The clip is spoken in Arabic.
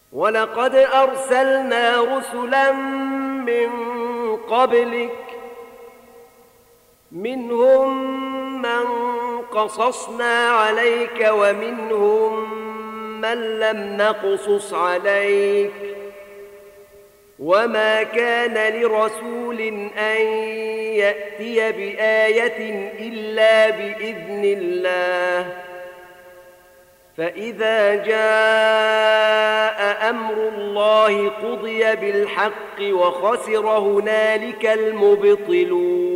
ولقد أرسلنا رسلا من قبلك منهم من قصصنا عليك ومنهم من لم نقصص عليك وما كان لرسول أن يأتي بآية إلا بإذن الله فإذا جاء أمر الله قضي بالحق وخسر هنالك المبطلون